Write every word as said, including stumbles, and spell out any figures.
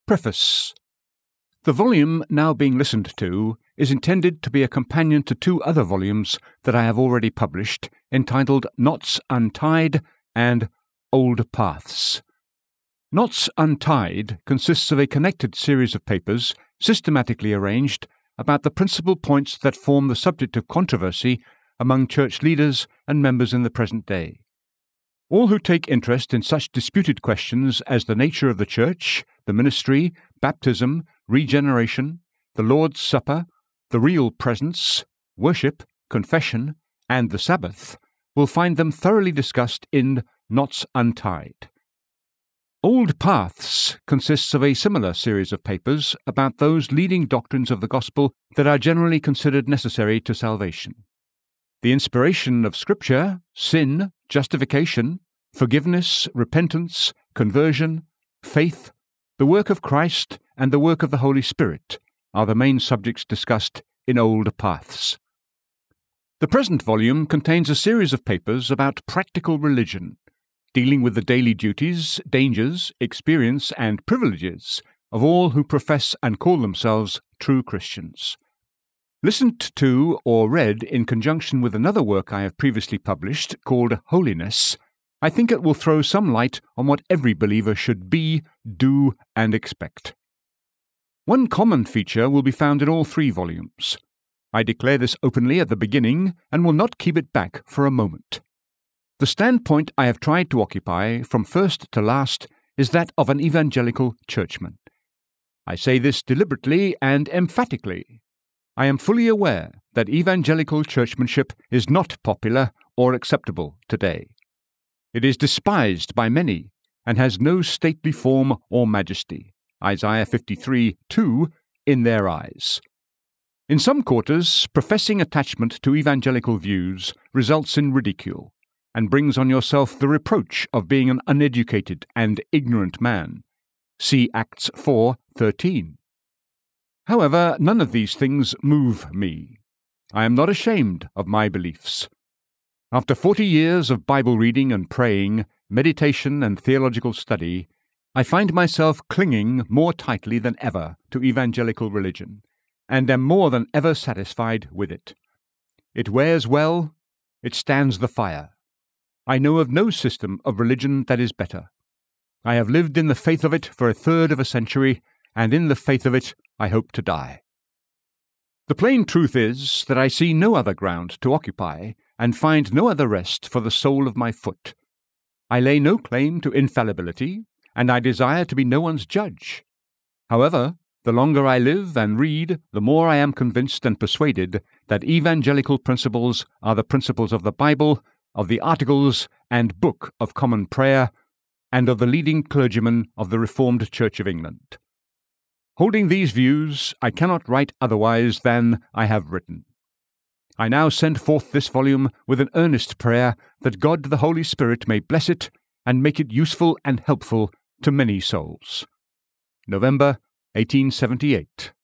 Preface. The volume now being listened to is intended to be a companion to two other volumes that I have already published, entitled Knots Untied and Old Paths. Knots Untied consists of a connected series of papers, systematically arranged, about the principal points that form the subject of controversy among church leaders and members in the present day. All who take interest in such disputed questions as the nature of the church, the ministry, baptism, regeneration, the Lord's Supper, the real presence, worship, confession, and the Sabbath, will find them thoroughly discussed in Knots Untied. Old Paths consists of a similar series of papers about those leading doctrines of the gospel that are generally considered necessary to salvation. The inspiration of Scripture, sin, justification, forgiveness, repentance, conversion, faith, the work of Christ, and the work of the Holy Spirit are the main subjects discussed in Old Paths. The present volume contains a series of papers about practical religion, dealing with the daily duties, dangers, experience, and privileges of all who profess and call themselves true Christians. Listened to or read in conjunction with another work I have previously published called Holiness, I think it will throw some light on what every believer should be, do, and expect. One common feature will be found in all three volumes. I declare this openly at the beginning and will not keep it back for a moment. The standpoint I have tried to occupy from first to last is that of an evangelical churchman. I say this deliberately and emphatically. I am fully aware that evangelical churchmanship is not popular or acceptable today. It is despised by many and has no stately form or majesty, Isaiah fifty-three two, in their eyes. In some quarters, professing attachment to evangelical views results in ridicule, and brings on yourself the reproach of being an uneducated and ignorant man. See Acts four thirteen. However, none of these things move me. I am not ashamed of my beliefs. After forty years of Bible reading and praying, meditation and theological study, I find myself clinging more tightly than ever to evangelical religion, and am more than ever satisfied with it. It wears well, it stands the fire. I know of no system of religion that is better. I have lived in the faith of it for a third of a century, and in the faith of it I hope to die. The plain truth is that I see no other ground to occupy, and find no other rest for the sole of my foot. I lay no claim to infallibility, and I desire to be no one's judge. However, the longer I live and read, the more I am convinced and persuaded that evangelical principles are the principles of the Bible, of the Articles and Book of Common Prayer, and of the leading clergymen of the Reformed Church of England. Holding these views, I cannot write otherwise than I have written. I now send forth this volume with an earnest prayer that God the Holy Spirit may bless it and make it useful and helpful to many souls. November eighteen seventy-eight.